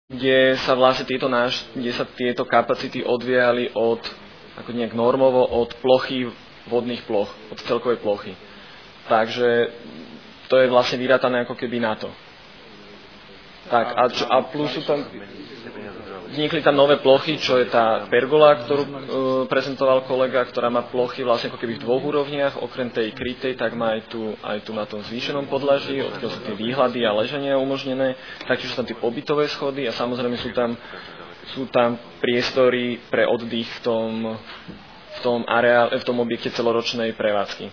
kde sa tieto kapacity odvíjali od, ako nejak normovo, od plochy vodných ploch, od celkovej plochy. Takže to je vlastne vyrátané ako keby na to. Tak, a plus sú tam, vznikli tam nové plochy, čo je tá pergola, ktorú prezentoval kolega, ktorá má plochy vlastne ako keby v dvoch úrovniach, okrem tej krytej, tak má aj tu na tom zvýšenom podlaží, odkiaľ sú tie výhľady a ležania umožnené, taktiež sú tam tie pobytové schody a samozrejme sú tam priestory pre oddych v tom objekte celoročnej prevádzky.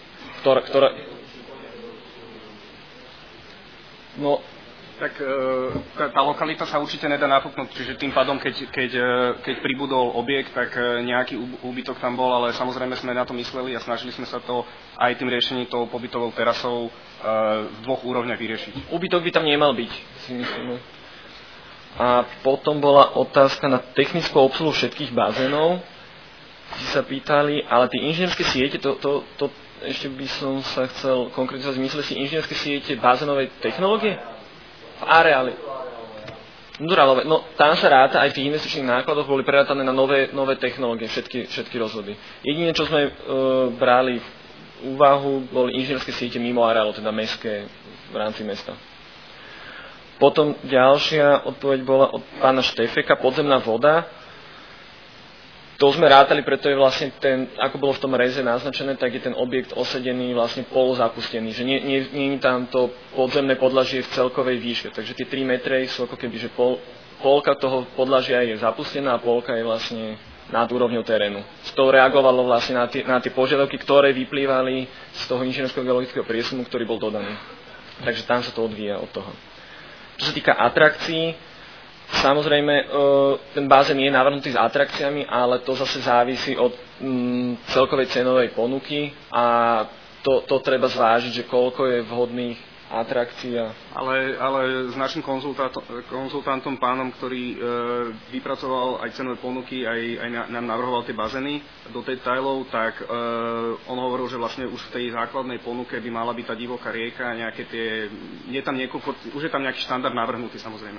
Tak tá lokalita sa určite nedá napuknúť, čiže tým pádom, keď pribudol objekt, tak nejaký úbytok tam bol, ale samozrejme sme na to mysleli a snažili sme sa to aj tým riešením tou pobytovou terasou v dvoch úrovniach vyriešiť. Úbytok by tam nemal byť, si myslíme. A potom bola otázka na technickú obsluhu všetkých bazénov. Si sa pýtali, ale tie inžinierské siete, to ešte by som sa chcel konkretizovať, mysleli si inžinierské siete bazénovej technológie? V areáli. No, tam sa ráta, aj v tých investičných nákladoch boli prerátané na nové technológie, všetky rozhody. Jediné, čo sme brali v úvahu, boli inžinierské siete mimo areálu, teda mestské v rámci mesta. Potom ďalšia odpoveď bola od pána Štefeka, podzemná voda. To sme rátali, preto je vlastne ako bolo v tom reze naznačené, tak je ten objekt osedený vlastne polozapustený, že nie je tam to podzemné podlažie v celkovej výške, takže tie 3 metre sú ako keby, že polka toho podlažia je zapustená a polka je vlastne nad úrovňou terénu. To reagovalo vlastne na tie požiadavky, ktoré vyplývali z toho inžinierského geologického prieskumu, ktorý bol dodaný. Takže tam sa to odvíja od toho. Čo sa týka atrakcií, samozrejme, ten bazén je navrhnutý s atrakciami, ale to zase závisí od celkovej cenovej ponuky a to treba zvážiť, že koľko je vhodných atrakcií. Ale s našim konzultantom pánom, ktorý vypracoval aj cenové ponuky, aj nám navrhoval tie bazény do detailov, tak on hovoril, že vlastne už v tej základnej ponuke by mala byť tá divoká rieka, už je tam nejaký štandard navrhnutý, samozrejme.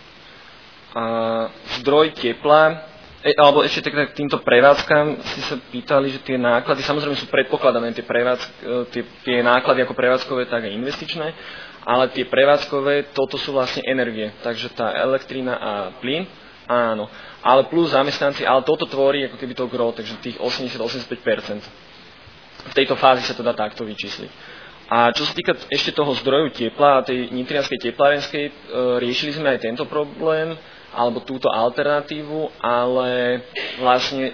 Zdroj tepla, alebo ešte tak týmto prevádzkam si sa pýtali, že tie náklady, samozrejme sú predpokladané tie náklady ako prevádzkové, tak aj investičné, ale tie prevádzkové, toto sú vlastne energie, takže tá elektrina a plyn, áno, ale plus zamestnanci, ale toto tvorí ako keby to gro, takže tých 80-85%. V tejto fázi sa to dá takto vyčísliť. A čo sa týka ešte toho zdroju tepla a tej nitrianskej teplárenskej, riešili sme aj tento problém, alebo túto alternatívu, ale vlastne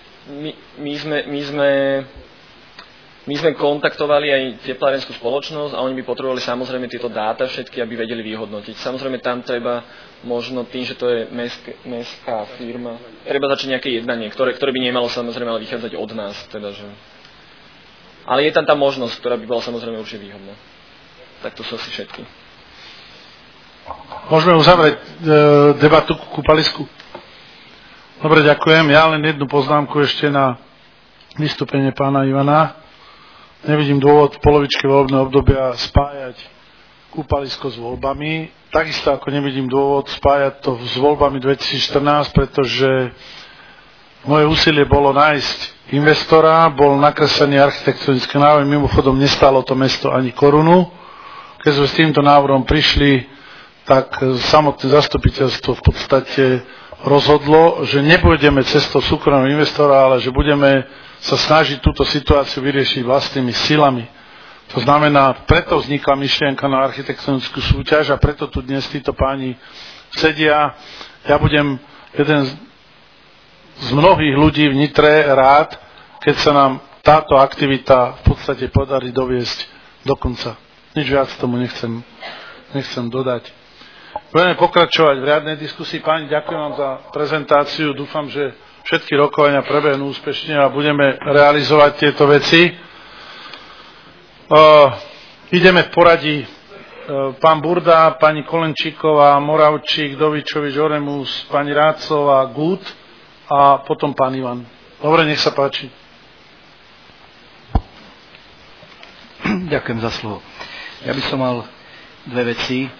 my sme kontaktovali aj teplárenskú spoločnosť a oni by potrebovali samozrejme tieto dáta všetky, aby vedeli vyhodnotiť. Samozrejme tam treba možno tým, že to je mestská firma, treba začať nejaké jednanie, ktoré by nemalo samozrejme ale vychádzať od nás. Teda, že... Ale je tam tá možnosť, ktorá by bola samozrejme určite výhodná. Tak to sú asi všetky. Môžeme uzavrieť debatu ku kúpalisku? Dobre, ďakujem. Ja len jednu poznámku ešte na vystúpenie pána Ivana. Nevidím dôvod v polovičke volebného obdobia spájať kúpalisko s voľbami. Takisto ako nevidím dôvod spájať to s voľbami 2014, pretože moje úsilie bolo nájsť investora, bol nakreslený architektonický návrh, mimochodom nestálo to mesto ani korunu. Keď sme s týmto návrhom prišli, tak samotné zastupiteľstvo v podstate rozhodlo, že nepôjdeme cestou súkromného investora, ale že budeme sa snažiť túto situáciu vyriešiť vlastnými silami. To znamená, preto vznikla myšlienka na architektonickú súťaž a preto tu dnes títo páni sedia. Ja budem jeden z mnohých ľudí v Nitre rád, keď sa nám táto aktivita v podstate podarí doviesť do konca. Nič viac tomu nechcem dodať. Budeme pokračovať v riadnej diskusii. Páni, ďakujem vám za prezentáciu. Dúfam, že všetky rokovania prebehnú úspešne a budeme realizovať tieto veci. Ideme v poradí. Pán Burda, pani Kolenčíková, Moravčík, Dovičovič, Oremus, pani Rácová, Gut a potom pán Ivan. Dobre, nech sa páči. Ďakujem za slovo. Ja by som mal dve veci.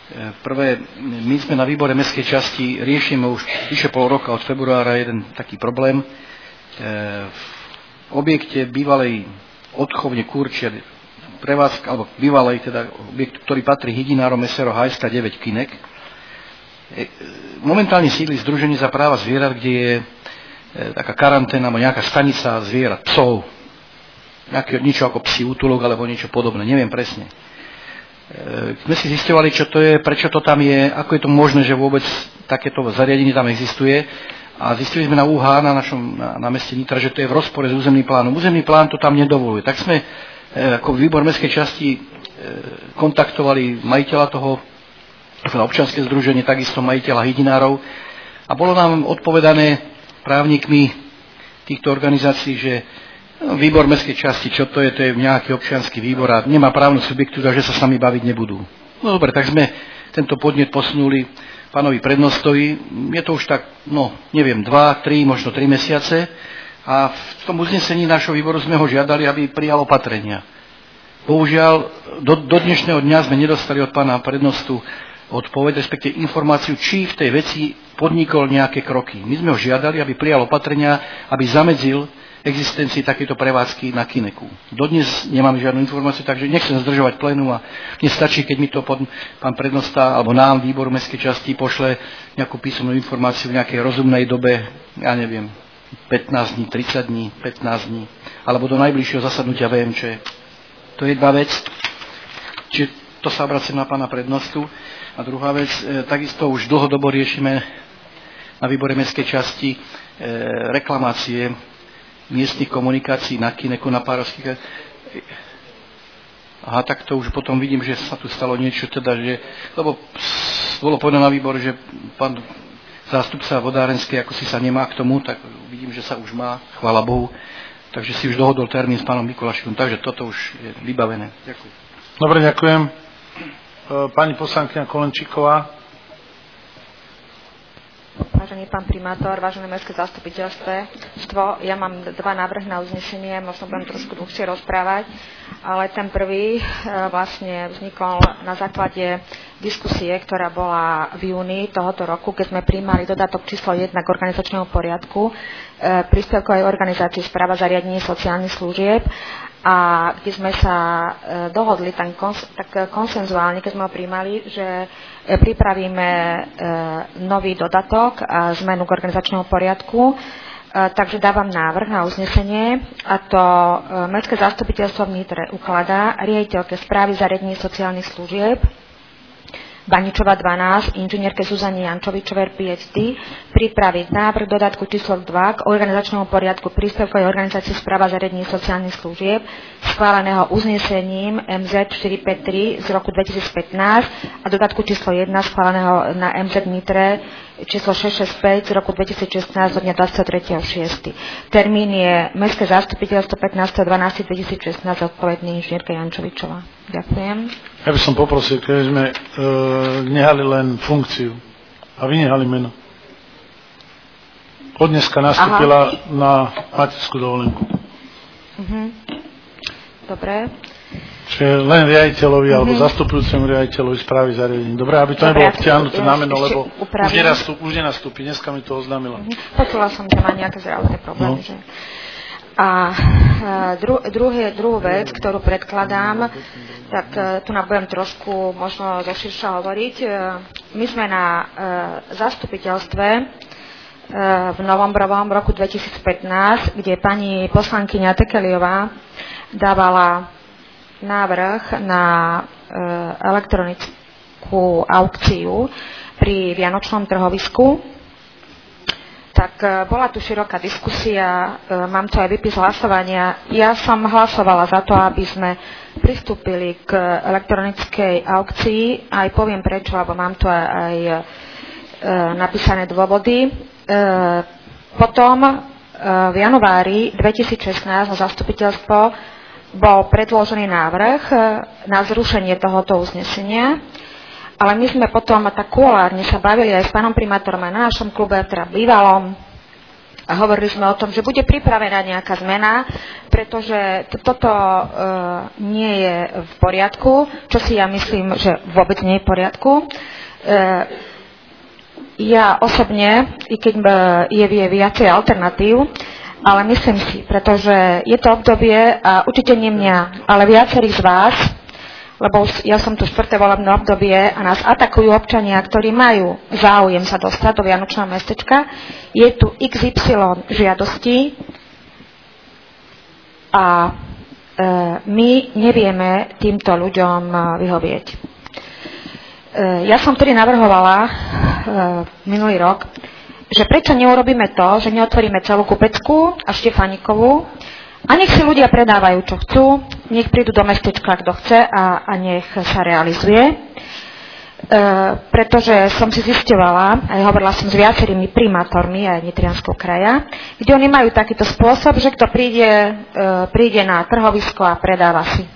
Prvé, my sme na výbore mestskej časti, riešime už vyše pol roka od februára jeden taký problém. V objekte bývalej odchovne Kurčia, prevádzka, alebo bývalej teda objekt, ktorý patrí hydinárom SRO HSK 9 Kinek. Momentálne sídli Združenie za práva zvierat, kde je taká karanténa, alebo nejaká stanica zvierat, psov. Niečo ako psí útulok, alebo niečo podobné, neviem presne. Sme si zisťovali, čo to je, prečo to tam je, ako je to možné, že vôbec takéto zariadenie tam existuje. A zistili sme na UH, na meste Nitra, že to je v rozpore s územným plánom. Územný plán to tam nedovoluje. Tak sme ako výbor mestskej časti kontaktovali majiteľa toho, občianske združenie, takisto majiteľa hydinárov. A bolo nám odpovedané právnikmi týchto organizácií, že výbor mestskej časti, čo to je nejaký občiansky výbor a nemá právnu subjektivitu, že sa s nami baviť nebudú. No dobre, tak sme tento podnet posunuli pánovi prednostovi. Je to už tak, neviem, 2, 3, možno 3 mesiace a v tom uznesení nášho výboru sme ho žiadali, aby prijal opatrenia. Bohužiaľ, do dnešného dňa sme nedostali od pána prednostu odpoveď, respektíve informáciu, či v tej veci podnikol nejaké kroky. My sme ho žiadali, aby prijal opatrenia, aby zamedzil existencii takéto prevádzky na Kineku. Dodnes nemám žiadnu informáciu, takže nechcem zdržovať plénum a mne stačí, keď mi to pán prednosta alebo nám výboru mestskej časti pošle nejakú písomnú informáciu v nejakej rozumnej dobe, ja neviem, 15 dní, 30 dní, 15 dní, alebo do najbližšieho zasadnutia VMČ. To je jedna vec, čiže to sa obracím na pána prednostu. A druhá vec, takisto už dlhodobo riešime na výbore mestskej časti reklamácie miestnych komunikácií na Kineku, na Párovských. Aha, tak to už potom vidím, že sa tu stalo niečo, teda, že, lebo bolo povedané na výbor, že pán zástupca vodárenskej ako si sa nemá k tomu, tak vidím, že sa už má, chvála Bohu, takže si už dohodol termín s pánom Mikulášom, takže toto už je vybavené. Ďakujem. Dobre, ďakujem. Pani poslankyňa Kolenčíková. Vážený pán primátor, vážené mestské zastupiteľstvo, ja mám 2 návrhy na uznesenie, možno budem trošku dlhšie rozprávať, ale ten prvý vlastne vznikol na základe diskusie, ktorá bola v júni tohoto roku, keď sme prijímali dodatok číslo 1 k organizačnému poriadku príspevkovej organizácie Správa zariadení sociálnych služieb, a kde sme sa dohodli tak konsenzuálne, keď sme ho prijímali, že pripravíme nový dodatok a zmenu k organizačnému poriadku. Takže dávam návrh na uznesenie, a to Mestské zastupiteľstvo v Nitre ukladá riaditeľke Správy zariadení sociálnych služieb Baničova 12, inžinierke Zuzane Jančovičovej, PhD, pripraviť návrh dodatku číslo 2 k organizačnému poriadku príspevkovej organizácie Správa zariadení sociálnych služieb, schváleného uznesením MZ 453 z roku 2015 a dodatku číslo 1 schváleného na MZ Nitre číslo 665 z roku 2016 do dňa 23.6. Termín je Mestské zastupiteľstvo 15.12.2016, odpovedný inžinierka Jančovičová. Ďakujem. Ja by som poprosil, keď sme nehali len funkciu a vynehali meno. Od dneska nastúpila na materskú dovolenku. Dobre. Čiže len riaditeľovi alebo zastupujúcemu riaditeľovi správy zariadení. Dobre, aby to nebolo vtiahnuté na meno, lebo už nenastúpi. Dneska mi to oznámila. Počula som, že má nejaké zdravotné problémy. Že? A druhú vec, ktorú predkladám, tak tu nám budem trošku možno zoširša hovoriť. My sme na zastupiteľstve v novembrovom roku 2015, kde pani poslankyňa Tekeliová dávala návrh na elektronickú aukciu pri Vianočnom trhovisku, tak bola tu široká diskusia, mám tu aj výpis hlasovania. Ja som hlasovala za to, aby sme pristúpili k elektronickej aukcii, aj poviem prečo, lebo mám tu aj napísané dôvody. Potom v januári 2016 na zastupiteľstvo bol predložený návrh na zrušenie tohoto uznesenia, ale my sme potom tak kulárne sa bavili aj s pánom primátorom aj na našom klube, teda bývalom, a hovorili sme o tom, že bude pripravená nejaká zmena, pretože toto nie je v poriadku, čo si ja myslím, že vôbec nie je v poriadku. Ja osobne, i keď je viacej alternatív, ale myslím si, pretože je to obdobie a určite nie mňa, ale viacerých z vás, lebo ja som tu 4. volebné obdobie a nás atakujú občania, ktorí majú záujem sa dostať do Vianočného mestečka. Je tu XY žiadostí a my nevieme týmto ľuďom vyhovieť. Ja som tedy navrhovala minulý rok, že prečo neurobíme to, že neotvoríme celú Kupeckú a Štefánikovú a nech si ľudia predávajú, čo chcú, nech prídu do mestečka, kto chce a nech sa realizuje. Pretože som si zisťovala, aj hovorila som s viacerými primátormi aj Nitrianskeho kraja, kde oni majú takýto spôsob, že kto príde na trhovisko a predáva si.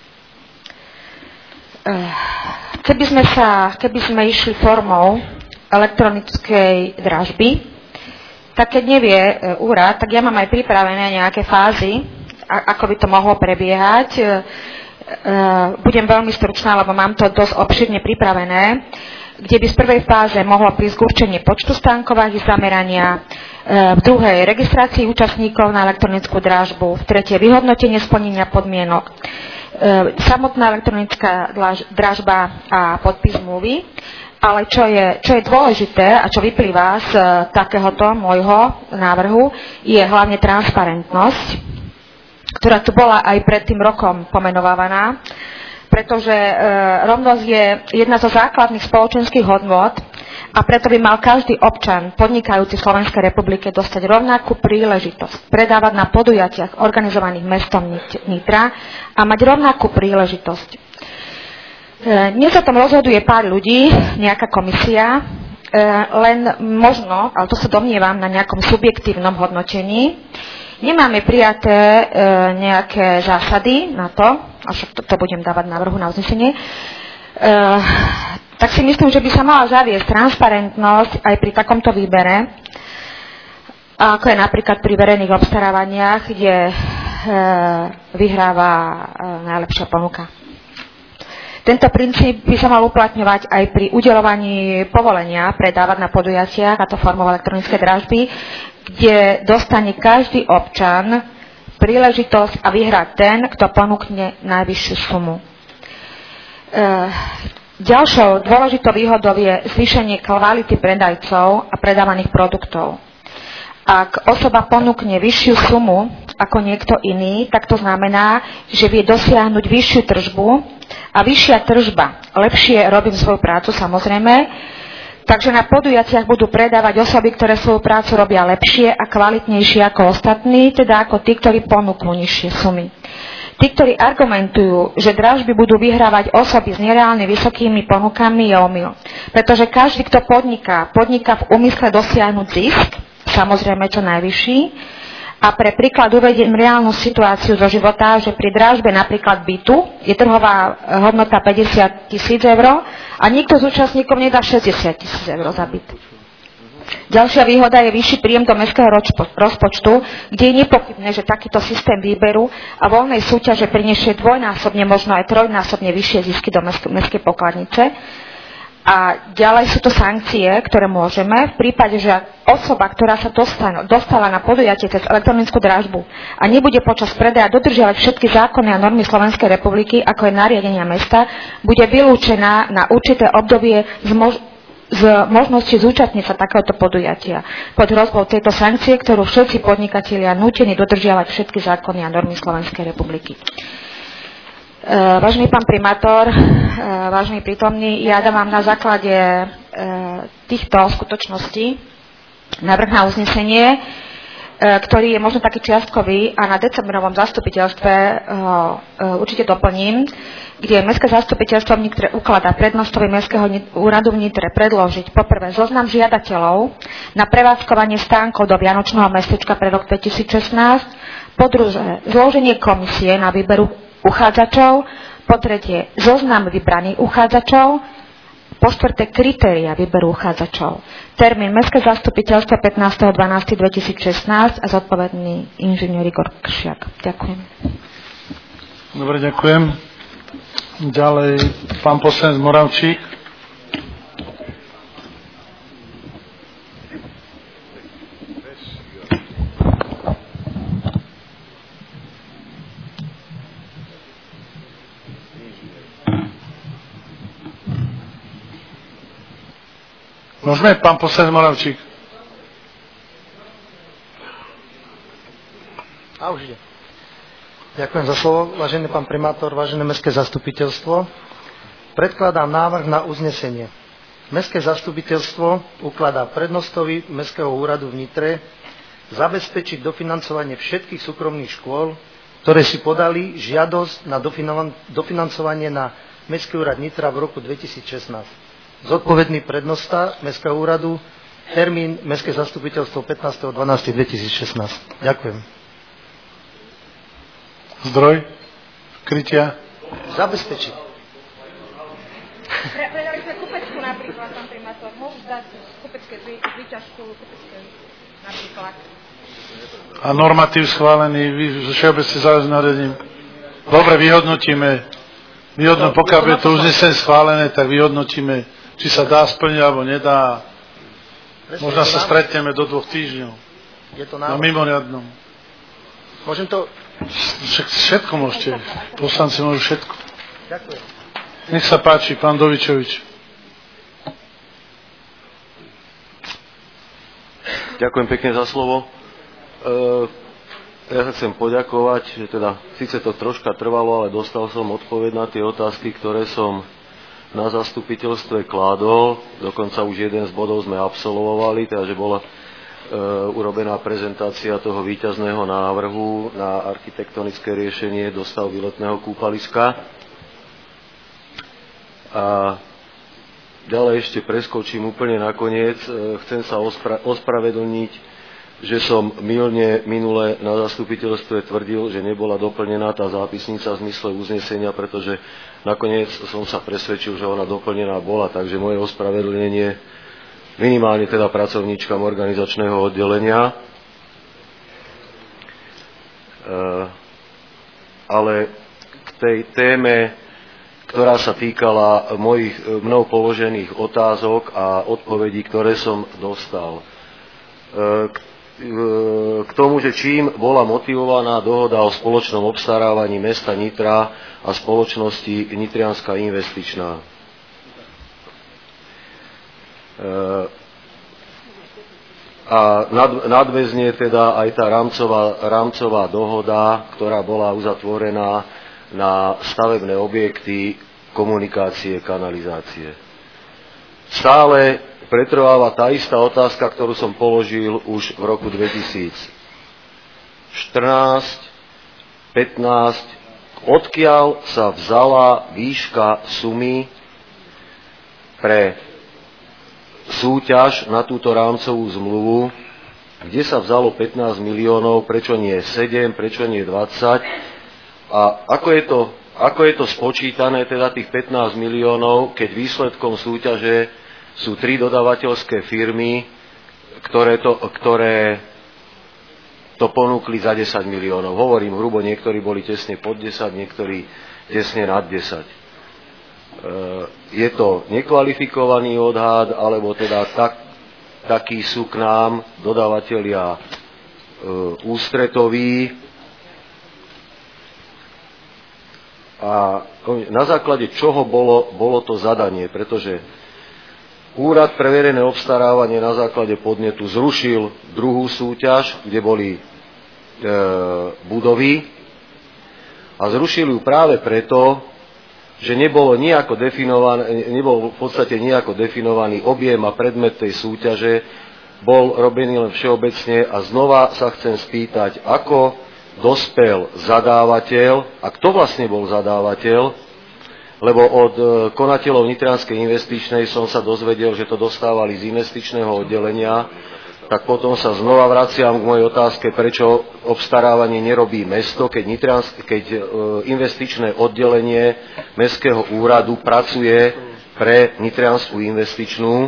Keby sme išli formou elektronickej dražby, tak keď nevie úrad, tak ja mám aj pripravené nejaké fázy, ako by to mohlo prebiehať. Budem veľmi stručná, lebo mám to dosť obširne pripravené, kde by v prvej fáze mohlo prísť k určeniu počtu stánkov a ich zamerania, v druhej registrácii účastníkov na elektronickú dražbu, v tretej vyhodnotenie splnenia podmienok, samotná elektronická dražba a podpis zmluvy. Ale čo je dôležité a čo vyplýva z takéhoto môjho návrhu, je hlavne transparentnosť, ktorá tu bola aj pred tým rokom pomenovávaná, pretože rovnosť je jedna zo základných spoločenských hodnôt a preto by mal každý občan podnikajúci v Slovenskej republike dostať rovnakú príležitosť predávať na podujatiach organizovaných mestom Nitra a mať rovnakú príležitosť. Dnes sa tom rozhoduje pár ľudí, nejaká komisia, len možno, ale to sa domnievam na nejakom subjektívnom hodnotení. Nemáme prijaté nejaké zásady na to, až to budem dávať návrhu na uznesenie, tak si myslím, že by sa mala zaviesť transparentnosť aj pri takomto výbere, ako je napríklad pri verejných obstarávaniach, kde vyhráva najlepšia ponuka. Tento princíp by sa mal uplatňovať aj pri udeľovaní povolenia predávať na podujatiach, a to formou elektronickej dražby, kde dostane každý občan príležitosť a vyhrať ten, kto ponúkne najvyššiu sumu. Ďalšou dôležitou výhodou je zvýšenie kvality predajcov a predávaných produktov. Ak osoba ponúkne vyššiu sumu ako niekto iný, tak to znamená, že vie dosiahnuť vyššiu tržbu a vyššia tržba lepšie robím svoju prácu, samozrejme. Takže na podujatiach budú predávať osoby, ktoré svoju prácu robia lepšie a kvalitnejšie ako ostatní, teda ako tí, ktorí ponúknú nižšie sumy. Tí, ktorí argumentujú, že dražby budú vyhrávať osoby s nereálne vysokými ponukami, je omyl. Pretože každý, kto podniká v úmysle dosiahnuť zisk, samozrejme čo najvyšší. A pre príklad uvediem reálnu situáciu zo života, že pri dražbe napríklad bytu je trhová hodnota 50 000 eur a nikto z účastníkov nedá 60 000 eur za byt. Ďalšia výhoda je vyšší príjem do mestského rozpočtu, kde je nepochybné, že takýto systém výberu a voľnej súťaže prinesie dvojnásobne, možno aj trojnásobne vyššie zisky do mestskej pokladnice. A ďalej sú to sankcie, ktoré môžeme v prípade, že osoba, ktorá sa dostala na podujatie cez elektronickú dražbu a nebude počas predaja dodržiavať všetky zákony a normy Slovenskej republiky, ako je nariadenia mesta, bude vylúčená na určité obdobie z možnosti zúčastniť sa takéhoto podujatia pod hrozbou tejto sankcie, ktorú všetci podnikatelia nútení dodržiavať všetky zákony a normy Slovenskej republiky. Vážený pán primátor, vážený prítomný, ja dávam na základe týchto skutočností návrh na uznesenie, ktorý je možno taký čiastkový a na decembrovom zastupiteľstve určite doplním, kde Mestské zastupiteľstvo v Nitre ukladá prednostovi Mestského úradu v Nitre predložiť poprvé zoznam žiadateľov na prevádzkovanie stánkov do Vianočného mestečka pre rok 2016, po druhé zloženie komisie na výberu uchádzačov, po tretie zoznam vybraných uchádzačov, Po štvrté, kritéria výberu uchádzačov. Termín Mestské zastupiteľstvo 15.12.2016 a zodpovedný inžinier Igor Kršiak. Ďakujem. Dobre, ďakujem. Ďalej, pán poslanec Moravčík. Môžeme, pán poslanec Moravčík? A už ide. Ďakujem za slovo, vážený pán primátor, vážené mestské zastupiteľstvo. Predkladám návrh na uznesenie. Mestské zastupiteľstvo ukladá prednostovi Mestského úradu v Nitre zabezpečiť dofinancovanie všetkých súkromných škôl, ktoré si podali žiadosť na dofinancovanie na Mestský úrad Nitra v roku 2016. Zodpovedný prednosta Mestského úradu, termín Mestské zastupiteľstvo 15.12.2016. Ďakujem. Zdroj? Krytia? Zabezpečiť. Predali sme Kupecku napríklad, pán primátor. Môžu dať Kupecké výťažku, Kupecké napríklad. A normatív schválený všeobecne záleží nariadením. Dobre, vyhodnotíme. Pokiaľ je to uznesenie schválené, tak vyhodnotíme, či sa dá splniť, alebo nedá. Možno sa stretneme do 2 týždňov. Je to na návrh. mimoriadnom. Môžem to... Všetko môžete. Poslanci môžu všetko. Ďakujem. Nech sa páči, pán Dovičovič. Ďakujem pekne za slovo. Ja sa chcem poďakovať, že teda síce to troška trvalo, ale dostal som odpoveď na tie otázky, ktoré som na zastupiteľstve kládol. Dokonca už jeden z bodov sme absolvovali, teda že bola urobená prezentácia toho víťazného návrhu na architektonické riešenie dostav výletného kúpaliska. A ďalej ešte preskočím úplne nakoniec. Chcem sa ospravedlniť, že som mylne minule na zastupiteľstve tvrdil, že nebola doplnená tá zápisnica v zmysle uznesenia, pretože nakoniec som sa presvedčil, že ona doplnená bola, takže moje ospravedlnenie minimálne teda pracovníčkam organizačného oddelenia. Ale k tej téme, ktorá sa týkala mnou položených otázok a odpovedí, ktoré som dostal. K tomu, že čím bola motivovaná dohoda o spoločnom obstarávaní mesta Nitra a spoločnosti Nitrianska investičná. A nadväzne teda aj tá rámcová dohoda, ktorá bola uzatvorená na stavebné objekty, komunikácie, kanalizácie. Stále pretrváva tá istá otázka, ktorú som položil už v roku 2014, 15, odkiaľ sa vzala výška sumy pre súťaž na túto rámcovú zmluvu, kde sa vzalo 15 miliónov, prečo nie 7, prečo nie 20 a ako je to spočítané, teda tých 15 miliónov, keď výsledkom súťaže sú 3 dodávateľské firmy, ktoré to ponúkli za 10 miliónov. Hovorím hrubo, niektorí boli tesne pod 10, niektorí tesne nad 10. Je to nekvalifikovaný odhad, alebo teda takí sú k nám dodávateľia ústretoví. A na základe čoho bolo to zadanie, pretože Úrad pre verejné obstarávanie na základe podnetu zrušil druhú súťaž, kde boli budovy a zrušil ju práve preto, že nebol v podstate nejako definovaný objem a predmet tej súťaže, bol robený len všeobecne a znova sa chcem spýtať, ako dospel zadávateľ a kto vlastne bol zadávateľ, lebo od konateľov Nitrianskej investičnej som sa dozvedel, že to dostávali z investičného oddelenia, tak potom sa znova vraciam k mojej otázke, prečo obstarávanie nerobí mesto, keď investičné oddelenie Mestského úradu pracuje pre nitriansku investičnú,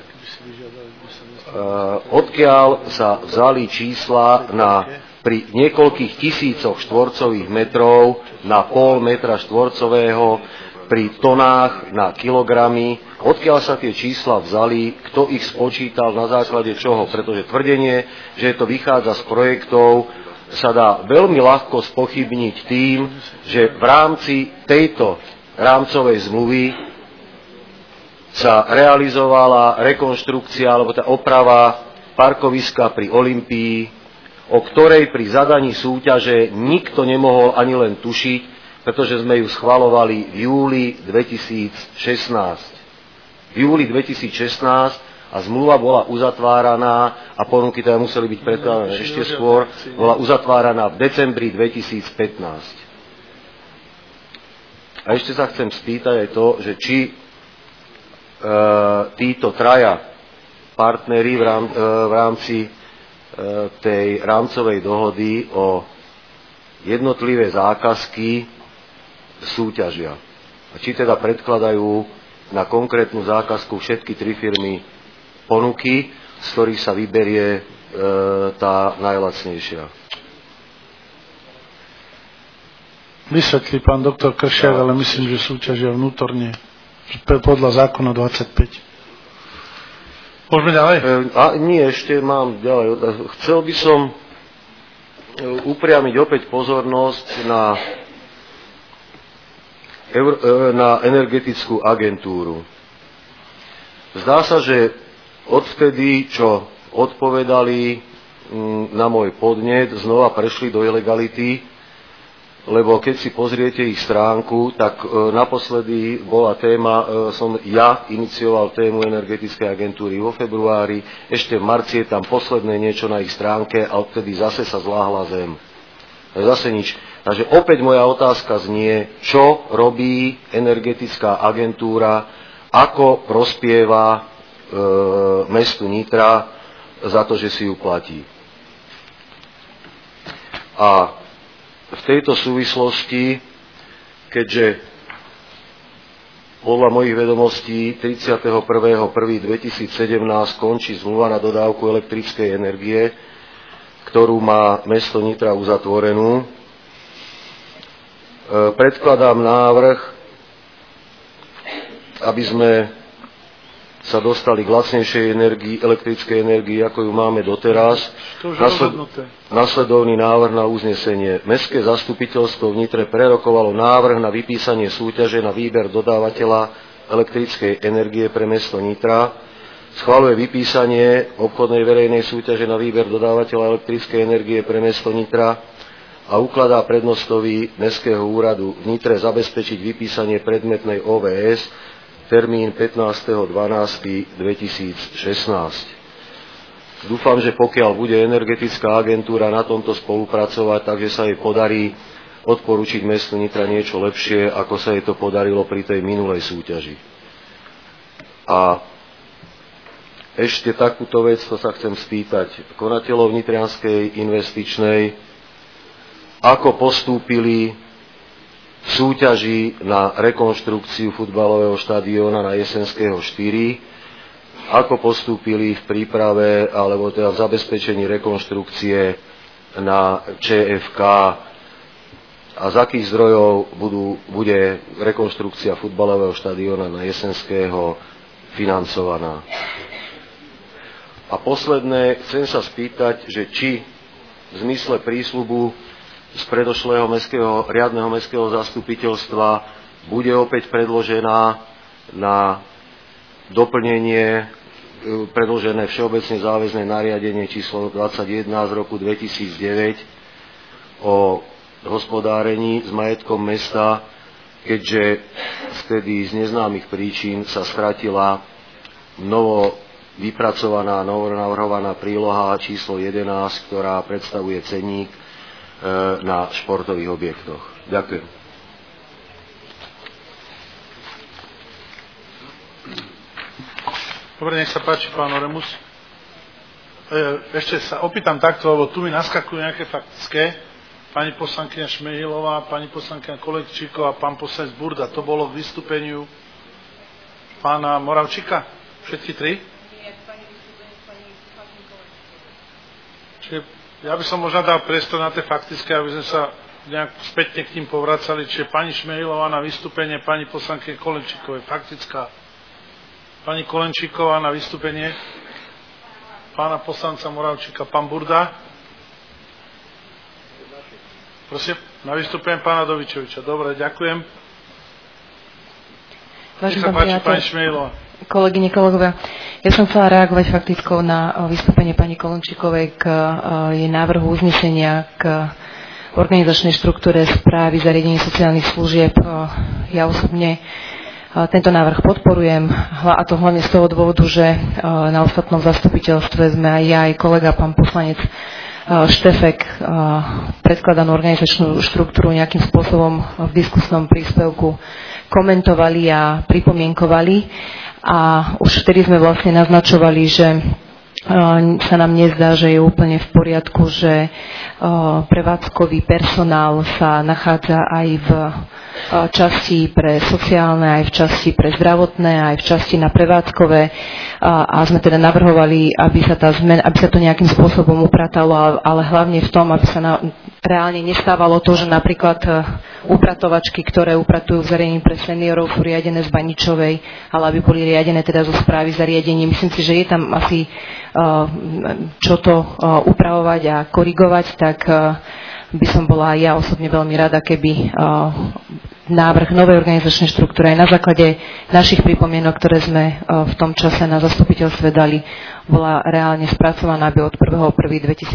odkiaľ sa vzali čísla pri niekoľkých tisícoch štvorcových metrov na pol metra štvorcového, pri tonách na kilogramy, odkiaľ sa tie čísla vzali, kto ich spočítal, na základe čoho, pretože tvrdenie, že to vychádza z projektov, sa dá veľmi ľahko spochybniť tým, že v rámci tejto rámcovej zmluvy sa realizovala rekonštrukcia alebo tá oprava parkoviska pri Olympii, o ktorej pri zadaní súťaže nikto nemohol ani len tušiť, pretože sme ju schvaľovali v júli 2016. V júli 2016 a zmluva bola uzatváraná a ponuky teda museli byť predkladané ešte skôr, bola uzatváraná v decembri 2015. A ešte sa chcem spýtať aj to, že či títo traja partneri v rámci tej rámcovej dohody o jednotlivé zákazky súťažia. A či teda predkladajú na konkrétnu zákazku všetky tri firmy ponuky, z ktorých sa vyberie tá najlacnejšia. Vysvetlí pán doktor Kršiak, ale myslím, že súťažia vnútorne podľa zákona 25. Môžeme ďalej? Nie, ešte mám ďalej. Chcel by som upriamiť opäť pozornosť na energetickú agentúru. Zdá sa, že odvtedy, čo odpovedali na môj podnet, znova prešli do ilegality, lebo keď si pozriete ich stránku, tak naposledy bola téma, som ja inicioval tému energetickej agentúry vo februári, ešte v marci je tam posledné niečo na ich stránke a odtedy zase sa zláhla zem. Zase nič. Takže opäť moja otázka znie, čo robí energetická agentúra, ako prospieva mestu Nitra za to, že si ju platí. A v tejto súvislosti, keďže podľa mojich vedomostí 31.1.2017 končí zmluva na dodávku elektrickej energie, ktorú má mesto Nitra uzatvorenú, predkladám návrh, aby sme sa dostali k lacnejšej energii, elektrickej energii, ako ju máme doteraz. Nasledovný návrh na uznesenie. Mestské zastupiteľstvo v Nitre prerokovalo návrh na vypísanie súťaže na výber dodávateľa elektrickej energie pre mesto Nitra. Schvaľuje vypísanie obchodnej verejnej súťaže na výber dodávateľa elektrickej energie pre mesto Nitra a ukladá prednostovi Mestského úradu v Nitre zabezpečiť vypísanie predmetnej OVS termín 15.12.2016. Dúfam, že pokiaľ bude energetická agentúra na tomto spolupracovať, takže sa jej podarí odporučiť mestu Nitra niečo lepšie, ako sa jej to podarilo pri tej minulej súťaži. A ešte takúto vec, to sa chcem spýtať konateľov nitrianskej investičnej, ako postúpili súťaži na rekonštrukciu futbalového štadióna na Jesenského 4, ako postúpili v príprave alebo teda v zabezpečení rekonštrukcie na ČFK a z akých zdrojov bude rekonštrukcia futbalového štadióna na Jesenského financovaná. A posledné, chcem sa spýtať, že či v zmysle prísľubu z predošlého riadneho mestského zastupiteľstva bude opäť predložená na doplnenie predložené všeobecne záväzné nariadenie číslo 21 z roku 2009 o hospodárení s majetkom mesta, keďže vtedy z neznámych príčin sa stratila novo vypracovaná, novonavrhovaná príloha číslo 11, ktorá predstavuje cenník na športových objektoch. Ďakujem. Dobre, nech sa páči, pán Oremus. Ešte sa opýtam takto, lebo tu mi naskakujú nejaké faktické. Pani poslankyňa Šmehilová, pani poslankyňa Kolekčíková a pán poslanec Burda. To bolo k vystúpeniu pána Moravčíka? Všetky tri? Čiže ja by som možno dal priestor na tie faktické, aby sme sa nejak spätne k tým povracali. Čiže pani Šmejlová na vystúpenie, pani poslankyne Kolenčíkovej, faktická. Pani Kolenčíková na vystúpenie, pána poslanca Moravčíka, pán Burda. Prosím, na vystúpenie pána Dovičoviča. Dobre, ďakujem. Vážený pán primátor, kolegyne, kolegovia, ja som chcela reagovať faktickou na vystúpenie pani Kolenčíkovej k jej návrhu uznesenia k organizačnej štruktúre správy zariadení sociálnych služieb. Ja osobne tento návrh podporujem, a to hlavne z toho dôvodu, že na ostatnom zastupiteľstve sme aj ja, aj kolega, pán poslanec Štefek, predkladanú organizačnú štruktúru nejakým spôsobom v diskusnom príspevku komentovali a pripomienkovali. A už vtedy sme vlastne naznačovali, že sa nám nezdá, že je úplne v poriadku, že prevádzkový personál sa nachádza aj v časti pre sociálne, aj v časti pre zdravotné, aj v časti na prevádzkové a sme teda navrhovali, aby sa to nejakým spôsobom upratalo, ale hlavne v tom, aby sa reálne nestávalo to, že napríklad upratovačky, ktoré upratujú v zariadení pre seniorov, sú riadené z Baničovej, ale aby boli riadené teda zo správy zariadení. Myslím si, že je tam asi čo to upravovať a korigovať, tak by som bola aj ja osobne veľmi rada, keby návrh novej organizačnej štruktúry aj na základe našich pripomienok, ktoré sme v tom čase na zastupiteľstve dali, bola reálne spracovaná, aby od 1.1.2017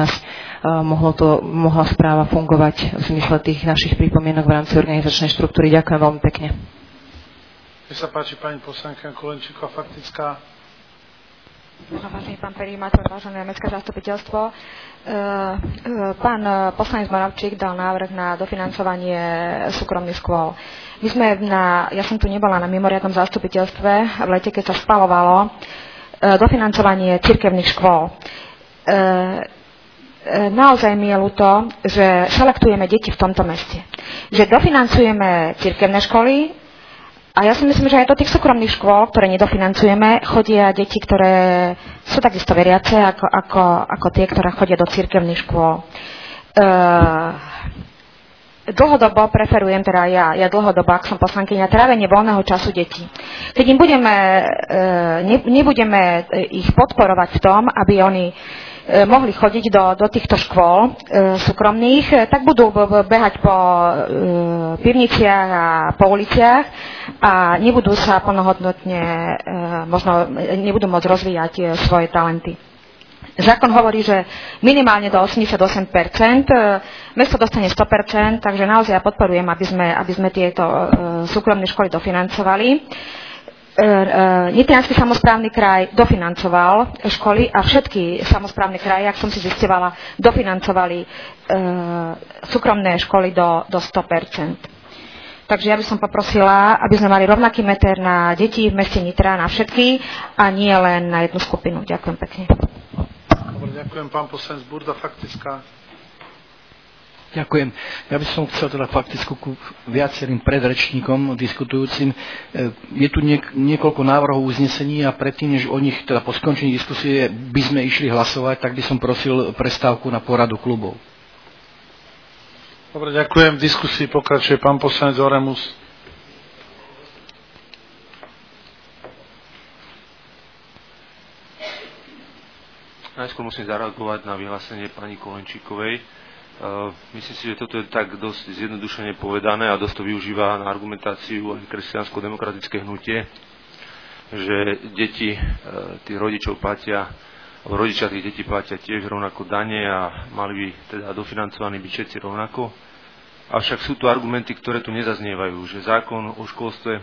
mohla správa fungovať v zmysle tých našich pripomienok v rámci organizačnej štruktúry. Ďakujem veľmi pekne. Nech sa páči pani poslankyňa Kolenčíková, faktická. Vážený pán primátor, vážené mestské zastupiteľstvo, pán poslanec Moravčík dal návrh na dofinancovanie súkromných škôl. Ja som tu nebola na mimoriadnom zastupiteľstve v lete, keď sa schvaľovalo dofinancovanie cirkevných škôl. Naozaj mi je ľúto, že selektujeme deti v tomto meste. Že dofinancujeme cirkevné školy, a ja si myslím, že aj do tých súkromných škôl, ktoré nedofinancujeme, chodia deti, ktoré sú takisto veriace, ako tie, ktoré chodia do cirkevných škôl. Dlhodobo preferujem, teda ja dlhodobo, ak som poslankyňa, trávenie voľného času detí. Keď im nebudeme ich podporovať v tom, aby oni mohli chodiť do týchto škôl súkromných, tak budú behať po pivniciach a po uliciach a nebudú sa plnohodnotne, možno nebudú môcť rozvíjať svoje talenty. Zákon hovorí, že minimálne do 88%, mesto dostane 100%, takže naozaj ja podporujem, aby sme tieto súkromné školy dofinancovali. Nitriansky samosprávny kraj dofinancoval školy a všetky samosprávne kraje, ak som si zistevala, dofinancovali súkromné školy do 100%. Takže ja by som poprosila, aby sme mali rovnaký meter na deti v meste Nitra, na všetky a nie len na jednu skupinu. Ďakujem pekne. Dobre, ďakujem. Pán poslanec Burda, faktická. Ďakujem. Ja by som chcel teda faktickú ku viacerým predrečníkom diskutujúcim. Je tu niekoľko návrhov uznesení a predtým, než o nich teda po skončení diskusie by sme išli hlasovať, tak by som prosil prestávku na poradu klubov. Dobre, ďakujem. V diskusii pokračuje pán poslanec Oremus. Najskôr musím zareagovať na vyhlásenie pani Kolenčíkovej. Myslím si, že toto je tak dosť zjednodušene povedané a dosť to využíva na argumentáciu aj kresťansko-demokratické hnutie, že deti tých rodičov platia, alebo rodičia tých detí platia tiež rovnako dane a mali by teda dofinancovaní byť všetci rovnako. Avšak sú tu argumenty, ktoré tu nezaznievajú, že zákon o školstve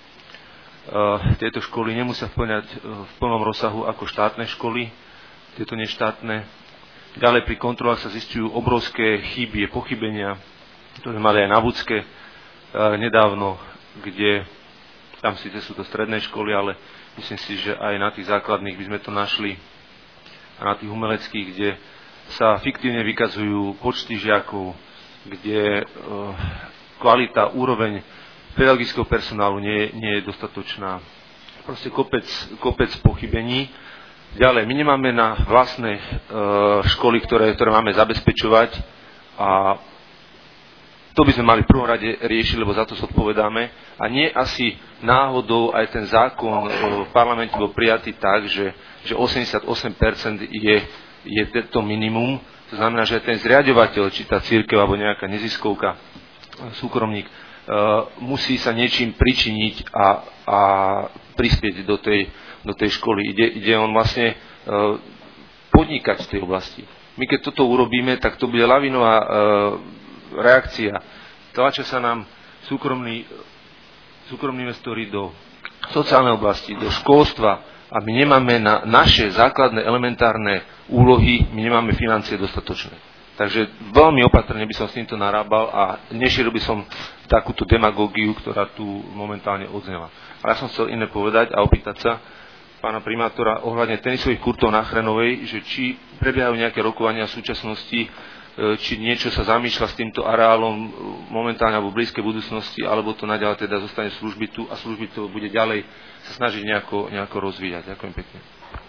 tieto školy nemusia vplňať v plnom rozsahu ako štátne školy, tieto neštátne. Ďalej pri kontrolách sa zistujú obrovské chyby, pochybenia, ktoré mali aj na Budske nedávno, kde tam síce sú to stredné školy, ale myslím si, že aj na tých základných by sme to našli a na tých umeleckých, kde sa fiktívne vykazujú počty žiakov, kde kvalita, úroveň pedagogického personálu nie je dostatočná. proste kopec pochybení. Ďalej, my nemáme na vlastné školy, ktoré máme zabezpečovať a to by sme mali v prvom rade riešiť, lebo za to zodpovedáme. A nie asi náhodou aj ten zákon v parlamente bol prijatý tak, že 88% je to minimum. To znamená, že ten zriaďovateľ, či tá cirkev alebo nejaká neziskovka, súkromník, musí sa niečím pričiniť a prispieť do tej školy. Ide on vlastne podnikať v tej oblasti. My keď toto urobíme, tak to bude lavinová reakcia. Tlačia sa nám súkromní investori do sociálnej oblasti, do školstva a my nemáme na naše základné elementárne úlohy, my nemáme financie dostatočné. Takže veľmi opatrne by som s týmto narábal a nešíril by som takúto demagógiu, ktorá tu momentálne odznela. Ale ja som chcel iné povedať a opýtať sa pána primátora ohľadne tenisových kurtov na Chrenovej, že či prebiehajú nejaké rokovania v súčasnosti, či niečo sa zamýšľa s týmto areálom momentálne alebo v blízkej budúcnosti, alebo to naďalej teda zostane služby tu a služby to bude ďalej sa snažiť nejako rozvíjať. Ďakujem pekne.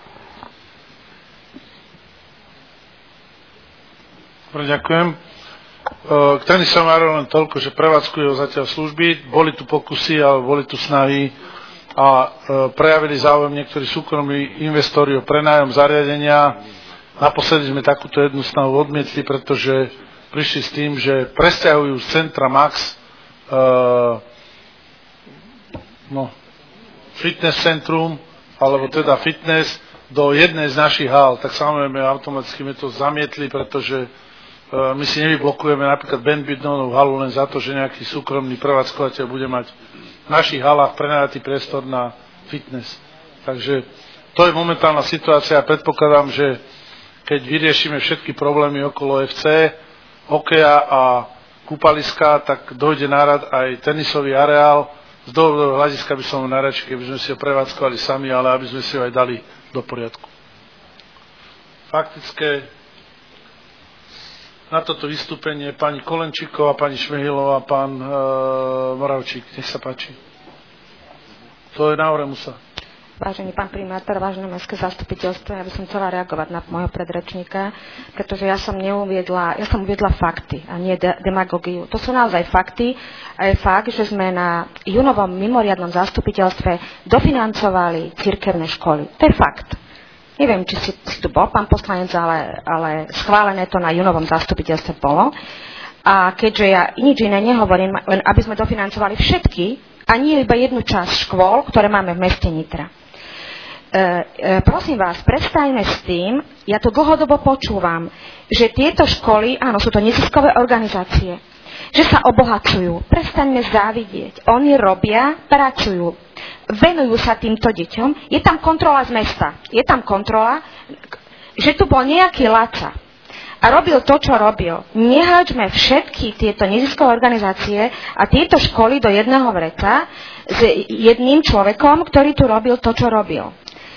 Dobre, ďakujem. K tenisovému areálu len toľko, že prevádzkujú zatiaľ služby. Boli tu pokusy, ale boli tu snahy a prejavili záujem niektorí súkromní investori o prenájom zariadenia. Naposledy sme takúto jednu snahu odmietli, pretože prišli s tým, že presťahujú z centra Max fitness centrum, alebo teda fitness do jednej z našich hál. Tak samozrejme automaticky sme to zamietli, pretože my si nevyblokujeme napríklad badmintonovú halu len za to, že nejaký súkromný prevádzkovateľ bude mať v našich halách prenajatý priestor na fitness. Takže to je momentálna situácia a predpokladám, že keď vyriešime všetky problémy okolo FC, hokeja a kúpaliska, tak dojde nárad aj tenisový areál. Z dlhodobého hľadiska by som najradšej, keby sme si ho prevádzkovali sami, ale aby sme si ho aj dali do poriadku. Faktické na toto vystúpenie pani Kolenčíková, pani Šmehilová, pán Moravčík. Nech sa páči. To je na Oremusa. Vážený pán primátor, vážené mestské zastupiteľstvo, ja by som chcela reagovať na môjho predrečníka, pretože ja som uviedla fakty a nie demagógiu. To sú naozaj fakty a je fakt, že sme na júnovom mimoriadnom zastupiteľstve dofinancovali cirkevné školy. To je fakt. Neviem, či si tu bol pán poslanec, ale schválené to na júnovom zastupiteľstve bolo. A keďže ja nič iné nehovorím, len aby sme dofinancovali všetky a nie iba jednu časť škôl, ktoré máme v meste Nitra. Prosím vás, prestajme s tým, ja to dlhodobo počúvam, že tieto školy, áno, sú to neziskové organizácie, že sa obohacujú. Prestaňme závidieť. Oni robia, pracujú, venujú sa týmto deťom. Je tam kontrola z mesta. Je tam kontrola, že tu bol nejaký Laca a robil to, čo robil. Neháčme všetky tieto neziskové organizácie a tieto školy do jedného vreca s jedným človekom, ktorý tu robil to, čo robil.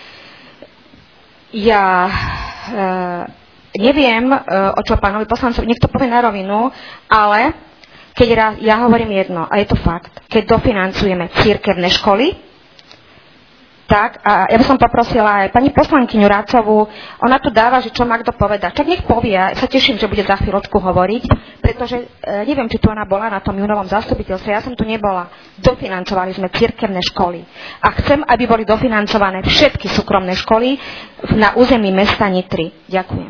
Ja neviem, o čo pánovi poslancovi, niekto povie na rovinu, ale keď ja hovorím jedno, a je to fakt, keď dofinancujeme cirkevné školy, tak, a ja by som poprosila aj pani poslankyňu Rácovú, ona tu dáva, že čo má kto povedať. Tak nech povie, ja sa teším, že bude za chvíľočku hovoriť, pretože neviem, či tu ona bola na tom júnovom zastupiteľstve, ja som tu nebola. Dofinancovali sme cirkevné školy. A chcem, aby boli dofinancované všetky súkromné školy na území mesta Nitry. Ďakujem.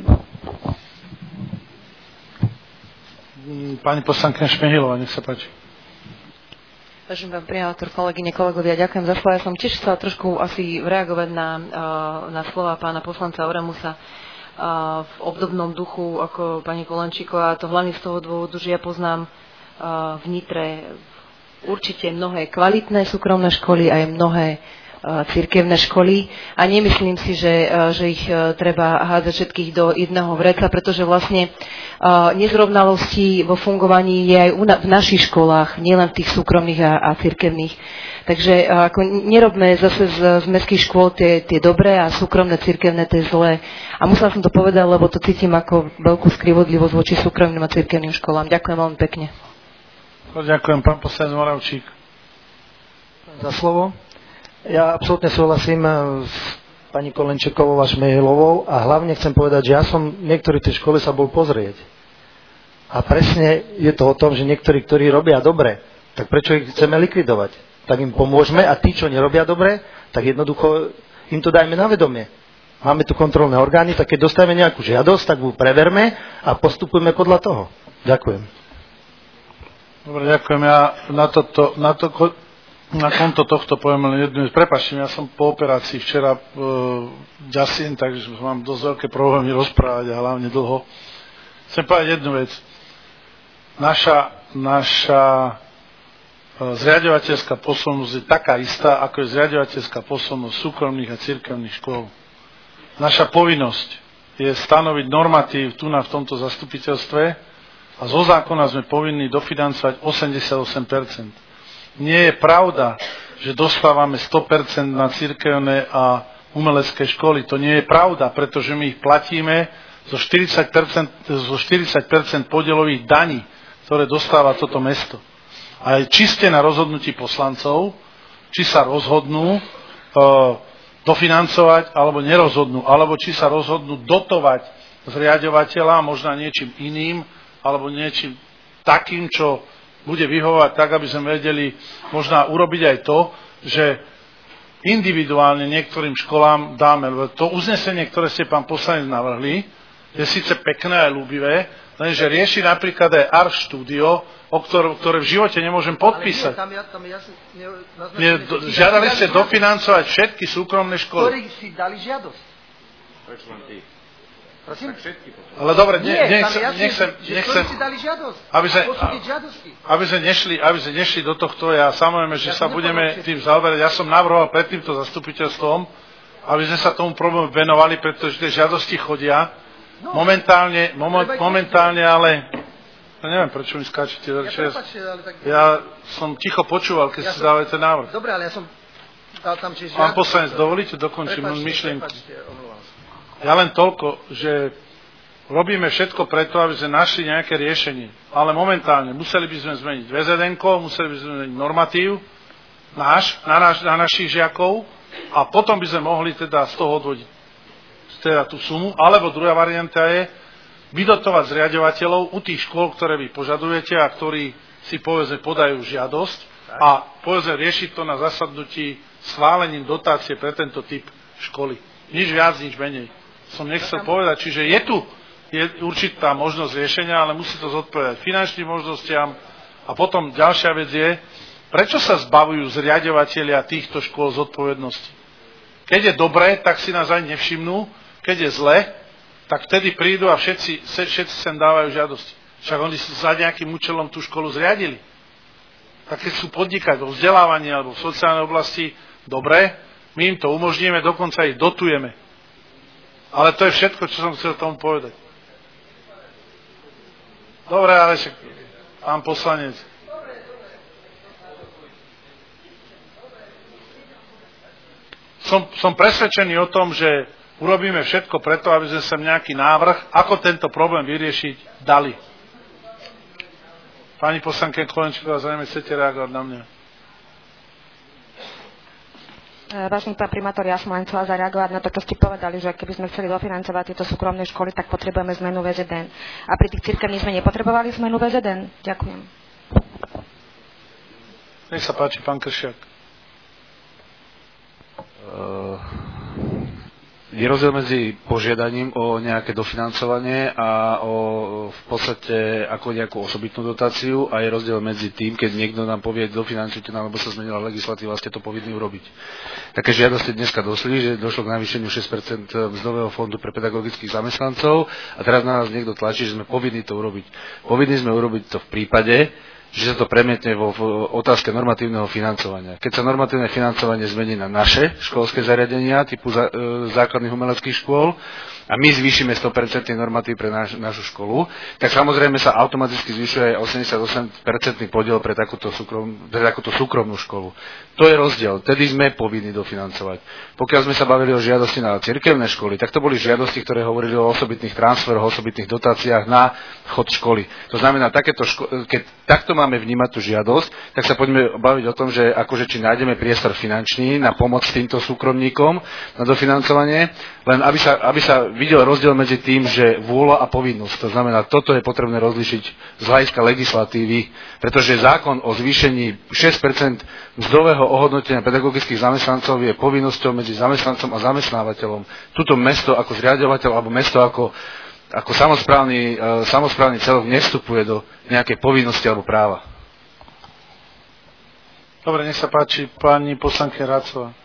Pani poslankyňa Šmehilová, nech sa páči. Vážený pán primátor, kolegyne, kolegovia, ďakujem za slovo. Ja som tiež chcela trošku asi reagovať na slova pána poslanca Oremusa v obdobnom duchu ako pani Kolenčíková. To hlavne z toho dôvodu, že ja poznám v Nitre určite mnohé kvalitné súkromné školy a aj mnohé cirkevné školy a nemyslím si, že ich treba hádzať všetkých do jedného vreca, pretože vlastne nezrovnalosti vo fungovaní je aj v našich školách, nielen v tých súkromných a cirkevných. Takže ako nerobme zase z mestských škôl tie dobré a súkromné cirkevné tie zlé. A musela som to povedať, lebo to cítim ako veľkú skrivodlivosť voči súkromným a cirkevným školám. Ďakujem veľmi pekne. Ďakujem, pán poslanec Moravčík. Za slovo. Ja absolútne súhlasím s pani Kolenčekovou a Šmejlovou a hlavne chcem povedať, že ja som niektoré tie školy sa bol pozrieť. A presne je to o tom, že niektorí, ktorí robia dobre, tak prečo ich chceme likvidovať? Tak im pomôžme a tí, čo nerobia dobre, tak jednoducho im to dajme na vedomie. Máme tu kontrolné orgány, tak keď dostaneme nejakú žiadosť, tak ju preverme a postupujme podľa toho. Ďakujem. Dobre, ďakujem. Ja na konto tohto poviem len jednu vec. Prepáčte, ja som po operácii včera ďasím, takže mám dosť veľké problémy rozprávať a hlavne dlho. Chcem povedať jednu vec. Naša zriaďovateľská poslovnosť je taká istá, ako je zriaďovateľská poslovnosť súkromných a cirkevných škôl. Naša povinnosť je stanoviť normatív tu v tomto zastupiteľstve a zo zákona sme povinní dofinancovať 88%. Nie je pravda, že dostávame 100% na cirkevné a umelecké školy. To nie je pravda, pretože my ich platíme zo 40% podielových daní, ktoré dostáva toto mesto. A je čiste na rozhodnutí poslancov, či sa rozhodnú dofinancovať, alebo nerozhodnú, alebo či sa rozhodnú dotovať zriaďovateľa možno niečím iným, alebo niečím takým, čo bude vyhovovať tak, aby sme vedeli možno urobiť aj to, že individuálne niektorým školám dáme. To uznesenie, ktoré ste, pán poslanec, navrhli, je síce pekné a ľúbivé, lenže rieši napríklad aj ARC štúdio, ktoré v živote nemôžem podpísať. Žiadali ste dofinancovať všetky súkromné školy. Ktorí si dali žiadosť. Prečo len tí? Ale dobre, nechcem, aby sme nešli do tohto, ja samozrejme, že sa budeme tým zaoberať. Ja som navrhoval pred týmto zastupiteľstvom, aby sme sa tomu problému venovali, pretože tie žiadosti chodia. Momentálne, ale ja neviem, prečo mi skáčete. Ja som ticho počúval, keď ste dávali ten návrh. Dobre, ale ja som dal tam čiže... Pán poslanec, dovolíte dokončiť myšlienku? Ja len toľko, že robíme všetko preto, aby sme našli nejaké riešenie. Ale momentálne museli by sme zmeniť VZN-ko, museli by sme zmeniť normatív na našich žiakov a potom by sme mohli teda z toho odvodiť teda tú sumu. Alebo druhá varianta je vydotovať zriaďovateľov u tých škôl, ktoré vy požadujete a ktorí si povedzme podajú žiadosť a povedzme riešiť to na zasadnutí schválením dotácie pre tento typ školy. Nič viac, nič menej. Som nechcel povedať, čiže je určitá možnosť riešenia, ale musí to zodpovedať finančným možnostiam. A potom ďalšia vec je, prečo sa zbavujú zriaďovatelia týchto škôl zodpovednosti? Keď je dobré, tak si nás ani nevšimnú, keď je zle, tak vtedy prídu a všetci sem dávajú žiadosti. Však oni si za nejakým účelom tú školu zriadili. Tak keď sú podnikať vo vzdelávaní alebo v sociálnej oblasti, dobre, my im to umožníme, dokonca ich dotujeme. Ale to je všetko, čo som chcel tomu povedať. Dobre, ale však, pán poslanec. Som presvedčený o tom, že urobíme všetko preto, aby sme sa nejaký návrh, ako tento problém vyriešiť, dali. Pani poslankyňa Kolenčíková, zrejme chcete reagovať na mňa. Vážený pán primátor, ja som len chcela zareagovať na to, čo ste povedali, že keby sme chceli dofinancovať tieto súkromné školy, tak potrebujeme zmenu VZN. A pri tých cirkevných sme nepotrebovali zmenu VZN? Ďakujem. Nech sa páči, pán Kršiak. Je rozdiel medzi požiadaním o nejaké dofinancovanie a o v podstate ako nejakú osobitnú dotáciu a je rozdiel medzi tým, keď niekto nám povie dofinancujte nám, lebo sa zmenila legislatíva, ste to povinní urobiť. Také žiadosti dneska došli, že došlo k navýšeniu 6% mzdového fondu pre pedagogických zamestnancov a teraz na nás niekto tlačí, že sme povinní to urobiť. Povinní sme urobiť to v prípade, že sa to premietne v otázke normatívneho financovania. Keď sa normatívne financovanie zmení na naše školské zariadenia typu základných umeleckých škôl a my zvýšime 100% normatív pre našu školu, tak samozrejme sa automaticky zvyšuje aj 88% podiel pre takúto súkromnú školu. To je rozdiel. Tedy sme povinní dofinancovať. Pokiaľ sme sa bavili o žiadosti na cirkevné školy, tak to boli žiadosti, ktoré hovorili o osobitných transferoch, osobitných dotáciách na chod školy. To znamená, keď takto má máme vnímať tú žiadosť, tak sa poďme baviť o tom, že akože či nájdeme priestor finančný na pomoc týmto súkromníkom na dofinancovanie, len aby sa videl rozdiel medzi tým, že vôľa a povinnosť. To znamená, toto je potrebné rozlíšiť z hľadiska legislatívy, pretože zákon o zvýšení 6% mzdového ohodnotenia pedagogických zamestnancov je povinnosťou medzi zamestnancom a zamestnávateľom. Tuto mesto ako zriaďovateľ alebo mesto ako samosprávny celok nevstupuje do nejakej povinnosti alebo práva. Dobre, nech sa páči pani poslankyňa Rácová.